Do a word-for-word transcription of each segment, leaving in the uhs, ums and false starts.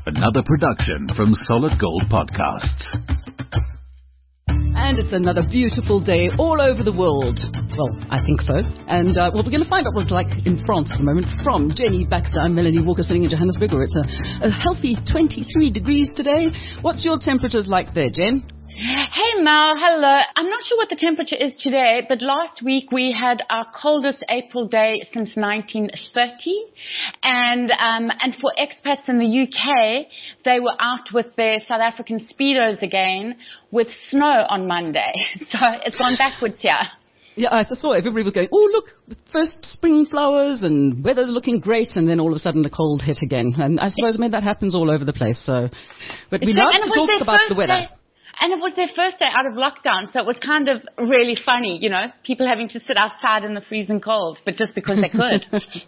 Another production from Solid Gold Podcasts. And it's another beautiful day all over the world. Well, I think so. And, uh, well, we're going to find out what it's like in France at the moment from Jenny Baxter. I'm Melanie Walker, sitting in Johannesburg, where it's a, a healthy twenty-three degrees today. What's your temperatures like there, Jen? Hey Mel, hello. I'm not sure what the temperature is today, but last week we had our coldest April day since nineteen thirty. And um, and for expats in the U K, they were out with their South African Speedos again with snow on Monday. So it's gone backwards here. Yeah, I saw everybody was going, oh, look, first spring flowers and weather's looking great, and then all of a sudden the cold hit again. And I suppose, I mean, that happens all over the place. So, but we love to talk about the weather. Day. And it was their first day out of lockdown, so it was kind of really funny, you know, people having to sit outside in the freezing cold, but just because they could.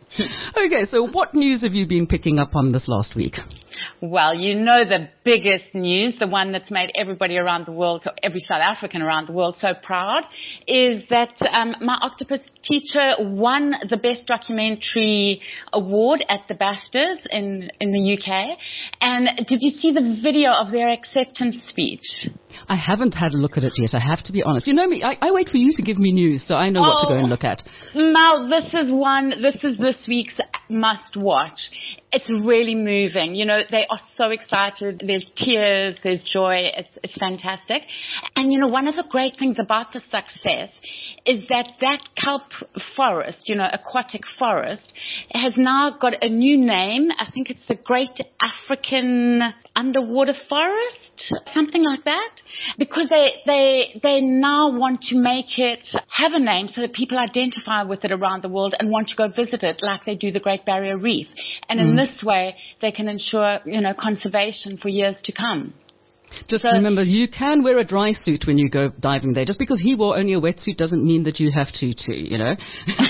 Okay, so what news have you been picking up on this last week? Well, you know the biggest news, the one that's made everybody around the world, every South African around the world so proud, is that um, My Octopus Teacher won the Best Documentary Award at the BAFTAs in, in the U K. And did you see the video of their acceptance speech? I haven't had a look at it yet, I have to be honest. You know me, I, I wait for you to give me news, so I know oh, what to go and look at. Mal, this is one, this is this week's must watch. It's really moving. You know, they are so excited. There's tears, there's joy. It's, it's fantastic. And, you know, one of the great things about the success is that that kelp forest, you know, aquatic forest, has now got a new name. I think it's the Great African Underwater Forest, something like that, because they, they, they now want to make it have a name so that people identify with it around the world and want to go visit it like they do the Great Barrier Reef. And in mm. this way, they can ensure, you know, conservation for years to come. Just so, remember, you can wear a dry suit when you go diving there. Just because he wore only a wetsuit doesn't mean that you have to, too, you know.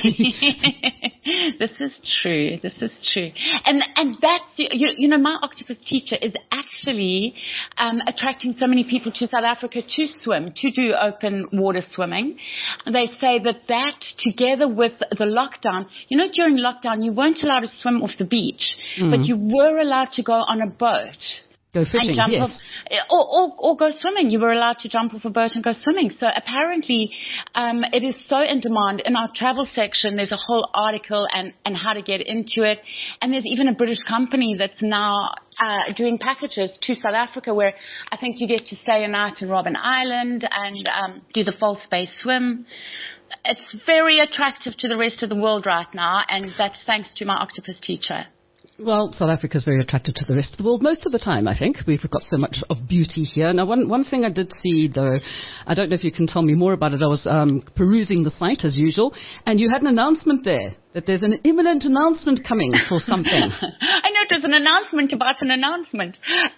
This is true. This is true. And and that's, you, you know, My Octopus Teacher is actually um, attracting so many people to South Africa to swim, to do open water swimming. They say that that, together with the lockdown, you know, during lockdown, you weren't allowed to swim off the beach, mm. but you were allowed to go on a boat. Go fishing, jump yes. Off, or, or, or go swimming. You were allowed to jump off a boat and go swimming. So apparently um, it is so in demand. In our travel section, there's a whole article and, and how to get into it. And there's even a British company that's now uh, doing packages to South Africa where I think you get to stay a night in Robben Island and um, do the false space swim. It's very attractive to the rest of the world right now, and that's thanks to My Octopus Teacher. Well, South Africa is very attractive to the rest of the world most of the time, I think. We've got so much of beauty here. Now, one, one thing I did see, though, I don't know if you can tell me more about it. I was um, perusing the site, as usual, and you had an announcement there that there's an imminent announcement coming for something. I know there's an announcement about an announcement.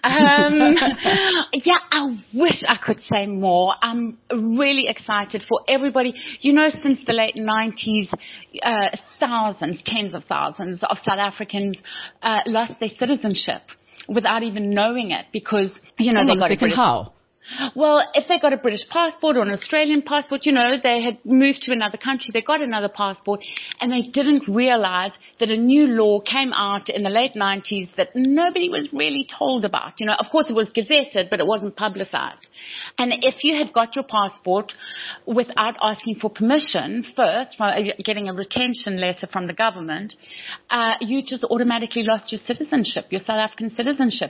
Um, yeah, I wish I could say more. I'm really excited for everybody. You know, since the late nineties, uh, thousands, tens of thousands of South Africans uh, lost their citizenship without even knowing it because, you know, Hold they on got a second, British- how? Well, if they got a British passport or an Australian passport, you know, they had moved to another country, they got another passport, and they didn't realize that a new law came out in the late nineties that nobody was really told about. You know, of course it was gazetted, but it wasn't publicized. And if you had got your passport without asking for permission first, getting a retention letter from the government, uh, you just automatically lost your citizenship, your South African citizenship.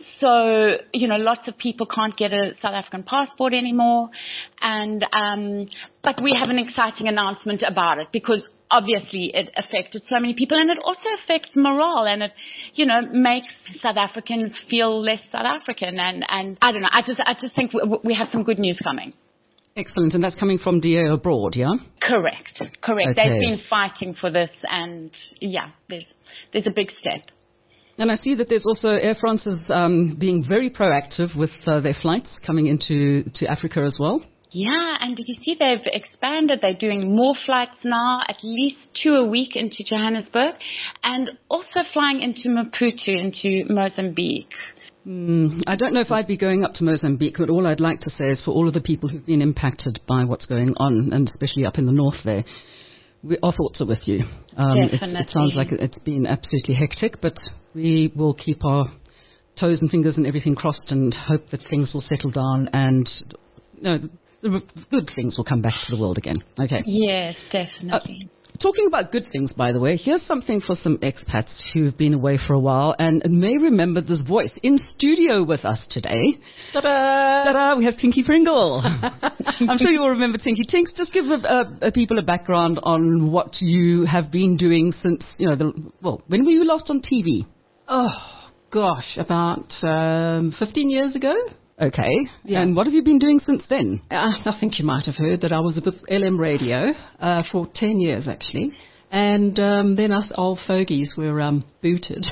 So, you know, lots of people can't get a South African passport anymore, and um, but we have an exciting announcement about it because obviously it affected so many people, and it also affects morale, and it, you know, makes South Africans feel less South African, and and I don't know, I just I just think we, we have some good news coming. Excellent, and that's coming from D A Abroad, yeah? Correct, correct. Okay. They've been fighting for this, and yeah, there's there's a big step. And I see that there's also Air France is um, being very proactive with uh, their flights coming into to Africa as well. Yeah, and did you see they've expanded? They're doing more flights now, at least two a week into Johannesburg, and also flying into Maputo, into Mozambique. Mm, I don't know if I'd be going up to Mozambique, but all I'd like to say is for all of the people who've been impacted by what's going on, and especially up in the north there, we, our thoughts are with you. Um, Definitely. It sounds like it's been absolutely hectic, but we will keep our toes and fingers and everything crossed and hope that things will settle down and, you know, the good things will come back to the world again. Okay. Yes, definitely. Uh, Talking about good things, by the way, here's something for some expats who've been away for a while and may remember this voice in studio with us today. Ta-da! Ta-da! We have Tinky Pringle. I'm sure you all remember Tinky. Tinks, just give a, a, a people a background on what you have been doing since, you know, the, well, when were you last on T V? Oh, gosh, about um, fifteen years ago. Okay. Yeah. And what have you been doing since then? Uh, I think you might have heard that I was with L M Radio uh, for ten years, actually. And um, then us old fogies were um, booted.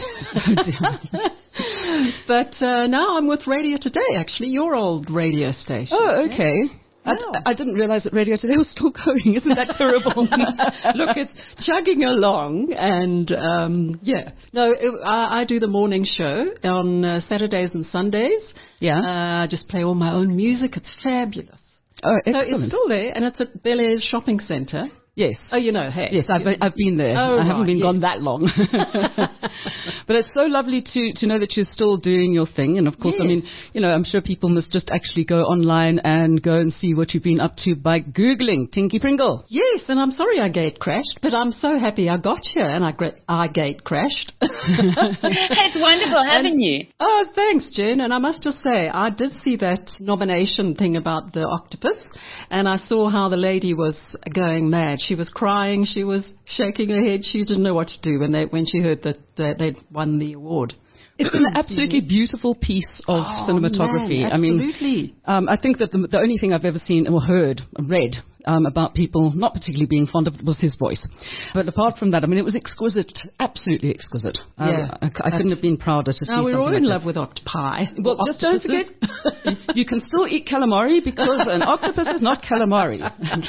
But uh, now I'm with Radio Today, actually, your old radio station. Oh, okay. I, Wow. I didn't realize that Radio Today was still going. Isn't that terrible? Look, it's chugging along, and um, yeah. No, it, I, I do the morning show on uh, Saturdays and Sundays. Yeah. Uh, I just play all my own music. It's fabulous. Oh, So excellent. it's still there, and it's at Bel Air's shopping centre. Yes. Oh, you know, hey. Yes, I've, I've been there. Oh, I haven't right, been yes. gone that long. But it's so lovely to, to know that you're still doing your thing. And of course, I mean, Yes. you know, I'm sure people must just actually go online and go and see what you've been up to by Googling Tinky Pringle. Yes, and I'm sorry I gate crashed, but I'm so happy I got here and I, gra- I gate crashed. It's wonderful having you. Oh, thanks, Jen. And I must just say, I did see that nomination thing about the octopus, and I saw how the lady was going mad. She was crying, she was shaking her head, she didn't know what to do when they when she heard that, that they'd won the award. It's an absolutely beautiful piece of Oh, cinematography. man, I mean, absolutely. um, I think that the, the only thing I've ever seen or heard, read um, about people not particularly being fond of it was his voice. But apart from that, I mean, it was exquisite, absolutely exquisite. Um, Yeah, I, I couldn't have been prouder to see Now, we're something all in like love with octopi. Well, Or just don't forget, octopuses. you can still eat calamari because an octopus is not calamari.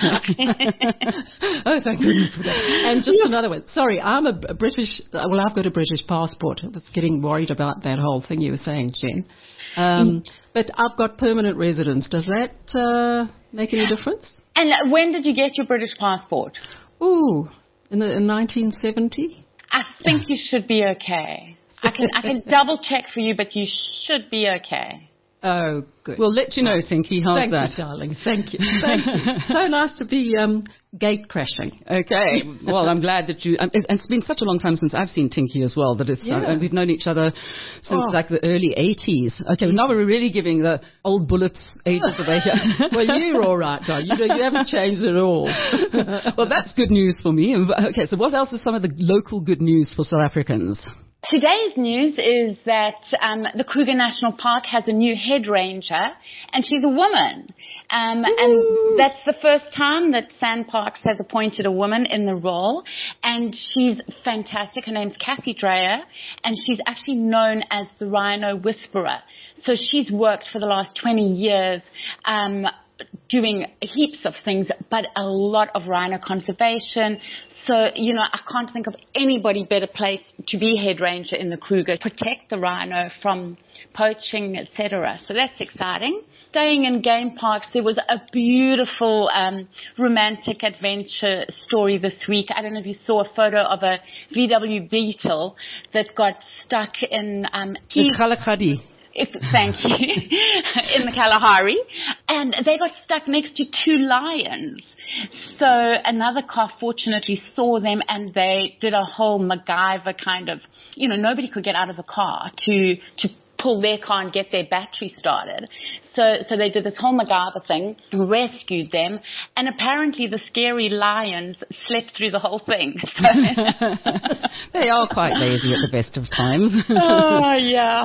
Oh, thank goodness for that. And just another one. Sorry, I'm a a British, well, I've got a British passport. I was getting worried about that whole thing you were saying, Jen. Um, but I've got permanent residence. Does that uh, make any difference? And when did you get your British passport? Ooh, in, the, in nineteen seventy? I think you should be okay. I can I can double check for you, but you should be okay. Oh, good. We'll let you know, Tinky. How's Thank that? you, darling. Thank you. Thank you. So nice to be um, gate crashing. Okay. Well, I'm glad that you. Um, it's, it's been such a long time since I've seen Tinky as well. That it's uh, Yeah. we've known each other since Oh. like the early eighties. Okay, now we're really giving the old bullets ages away here. Well, you're all right, darling. You, you haven't changed at all. Well, that's good news for me. Okay, so what else is some of the local good news for South Africans? Today's news is that um, the Kruger National Park has a new head ranger, and she's a woman. Um, and that's the first time that SANParks has appointed a woman in the role, and she's fantastic. Her name's Kathy Dreyer, and she's actually known as the Rhino Whisperer. So she's worked for the last twenty years um, doing heaps of things, but a lot of rhino conservation. So, you know, I can't think of anybody better placed to be head ranger in the Kruger, protect the rhino from poaching, et cetera. So that's exciting. Staying in game parks, there was a beautiful um, romantic adventure story this week. I don't know if you saw a photo of a V W Beetle that got stuck in um, It's Kalahari. If, thank you, in the Kalahari, and they got stuck next to two lions. So another car fortunately saw them, and they did a whole MacGyver kind of, you know, nobody could get out of the car to to pull their car and get their battery started. So so they did this whole MacGyver thing, rescued them, and apparently the scary lions slept through the whole thing. So They are quite lazy at the best of times. oh, yeah.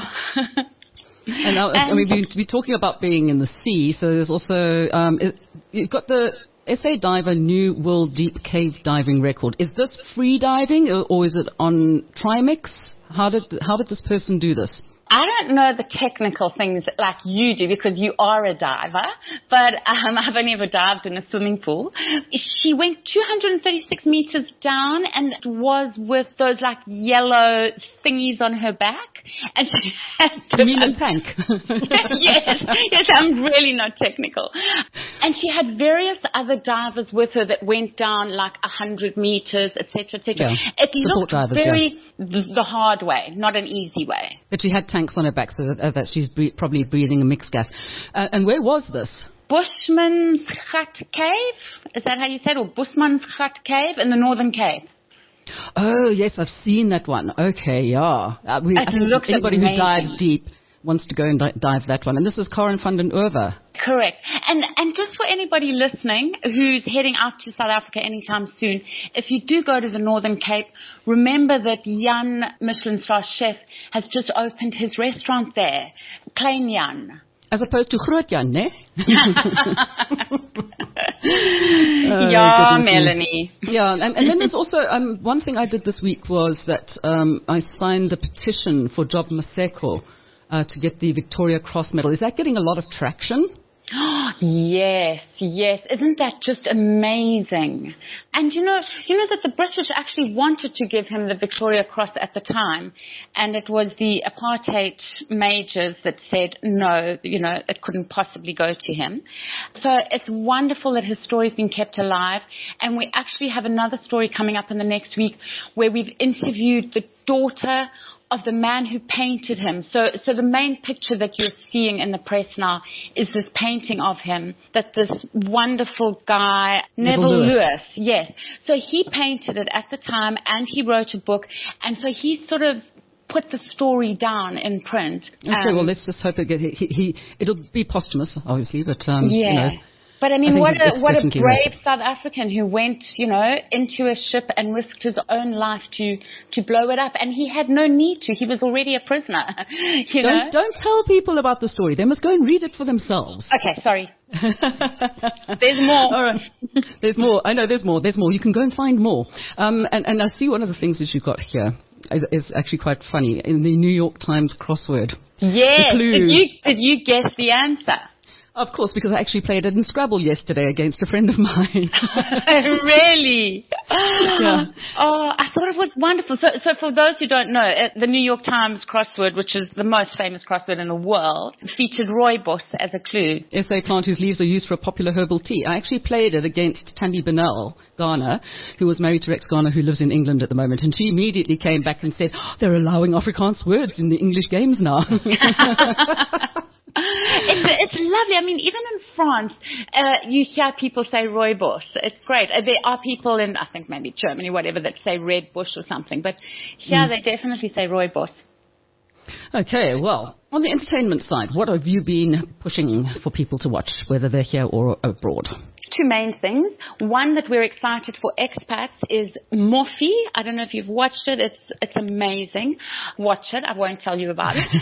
And now, I mean, we, we're talking about being in the sea, so there's also, um, it, you've got the S A Diver New World Deep Cave Diving Record. Is this free diving, or, or is it on Trimix? How did, how did this person do this? I don't know the technical things like you do because you are a diver, but um, I've only ever dived in a swimming pool. She went two hundred thirty-six meters down and it was with those like yellow thingies on her back. And she had to, You mean a tank? yes, yes, I'm really not technical. And she had various other divers with her that went down like one hundred meters, et cetera, et cetera. Yeah. It Support looked divers, very th- the hard way, not an easy way. But she had tanks tanks on her back, so that, uh, that she's bre- probably breathing a mixed gas. Uh, and where was this? Bushman's Gat Cave, is that how you say it? Or Bushman's Gat Cave in the Northern Cape. Oh, yes, I've seen that one. Okay, yeah. Uh, we, I think anybody amazing. who dives deep wants to go and di- dive that one. And this is Karen van den Oever. Correct. And and just for anybody listening who's heading out to South Africa anytime soon, if you do go to the Northern Cape, remember that Jan, Michelin star chef, has just opened his restaurant there, Klein Jan. As opposed to Groot Jan, ne? Oh, yeah, Melanie. Me. Yeah, and, and then there's also um, one thing I did this week was that um, I signed the petition for Job Maseko uh, to get the Victoria Cross Medal. Is that getting a lot of traction? Yes, yes. Isn't that just amazing? And you know, you know that the British actually wanted to give him the Victoria Cross at the time, and it was the apartheid majors that said no, you know, it couldn't possibly go to him. So it's wonderful that his story's been kept alive, and we actually have another story coming up in the next week where we've interviewed the daughter of the man who painted him. So, so the main picture that you're seeing in the press now is this painting of him that this wonderful guy, Neville, Neville Lewis. Lewis, yes. So he painted it at the time and he wrote a book, and so he sort of put the story down in print. Okay, um, well, let's just hope it gets, he, he, it'll be posthumous, obviously, but, um, yeah. you know. But I mean, I what a, what a brave right. South African who went, you know, into a ship and risked his own life to, to blow it up. And he had no need to. He was already a prisoner, you don't, know. Don't tell people about the story. They must go and read it for themselves. Okay, sorry. There's more. All right. There's more. I know there's more. There's more. You can go and find more. Um, and, and I see one of the things that you've got here is, is actually quite funny. In the New York Times crossword. Yes. Did you, did you guess the answer? Of course, because I actually played it in Scrabble yesterday against a friend of mine. Really? Yeah. Oh, I thought it was wonderful. So, so for those who don't know, uh, the New York Times crossword, which is the most famous crossword in the world, featured rooibos as a clue. S A plant whose leaves are used for a popular herbal tea. I actually played it against Tammy Bennell Garner, who was married to Rex Garner, who lives in England at the moment, and she immediately came back and said, oh, they're allowing Afrikaans words in the English games now. It's, it's lovely. I mean, even in France, uh, you hear people say rooibos. It's great. Uh, there are people in, I think maybe Germany, whatever, that say red bush or something. But here mm. they definitely say rooibos. Okay, well, on the entertainment side, what have you been pushing for people to watch, whether they're here or abroad? Two main things. One that we're excited for expats is Morphy. I don't know if you've watched it. It's it's amazing. Watch it. I won't tell you about it.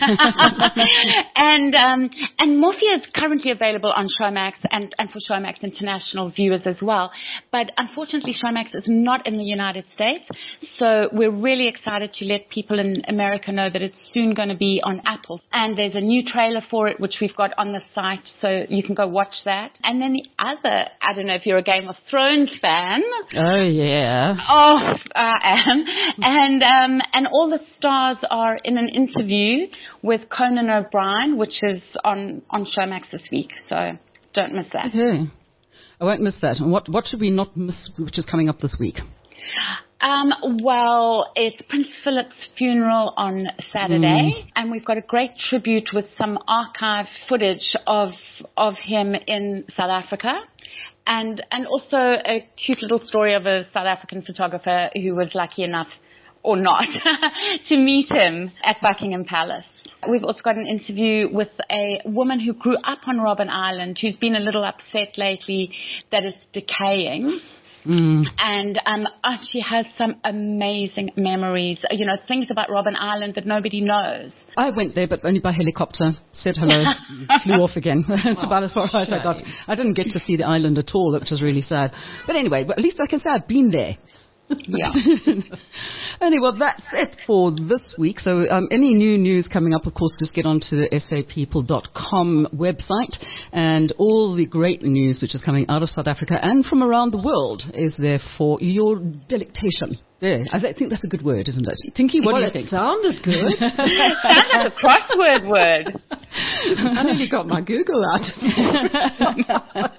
and um, and Morphy is currently available on Showmax and, and for Showmax international viewers as well. But unfortunately, Showmax is not in the United States. So we're really excited to let people in America know that it's soon going to be on Apple. And there's a new trailer for it, which we've got on the site. So you can go watch that. And then the other, I don't know if you're a Game of Thrones fan. Oh, yeah. Oh, I am. And um, and all the stars are in an interview with Conan O'Brien, which is on, on Showmax this week. So don't miss that. Okay. I won't miss that. And what, what should we not miss, which is coming up this week? Um, well, it's Prince Philip's funeral on Saturday, mm. and we've got a great tribute with some archive footage of of him in South Africa, and and also a cute little story of a South African photographer who was lucky enough, or not, to meet him at Buckingham Palace. We've also got an interview with a woman who grew up on Robben Island, who's been a little upset lately that it's decaying. Mm. And um, she has some amazing memories, you know, things about Robben Island that nobody knows. I went there, but only by helicopter, said hello, flew off again. That's oh, about as far as I got. I didn't get to see the island at all, which was really sad. But anyway, but at least I can say I've been there. Yeah. Anyway, well, that's it for this week. So um, any new news coming up, of course, just get onto the s a people dot com website, and all the great news which is coming out of South Africa and from around the world is there for your delectation. Yeah, I think that's a good word, isn't it? Tinky, what well, do you think? It sounded good. It sounded like a crossword word. I nearly got my Google out.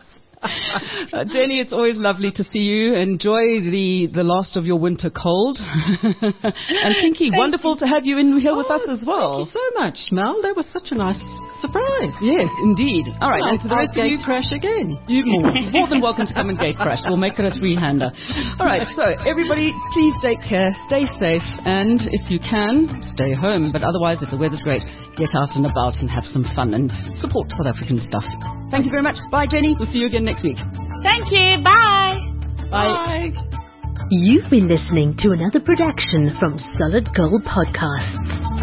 uh, Jenny, it's always lovely to see you. Enjoy the, the last of your winter cold. And Kinky, Thank wonderful you. to have you in here Oh, with us as well. Thank you so much, Mel. That was such a nice surprise. Yes, indeed. All right, Well, and to the I'll rest of gate you, crash again. you more, more than welcome to come and gate crash. We'll make it a three-hander. All right, so everybody, please take care, stay safe, and if you can, stay home. But otherwise, if the weather's great, get out and about and have some fun and support South African stuff. Thank you very much. Bye, Jenny. We'll see you again next week. Thank you. Bye. Bye. You've been listening to another production from Solid Gold Podcasts.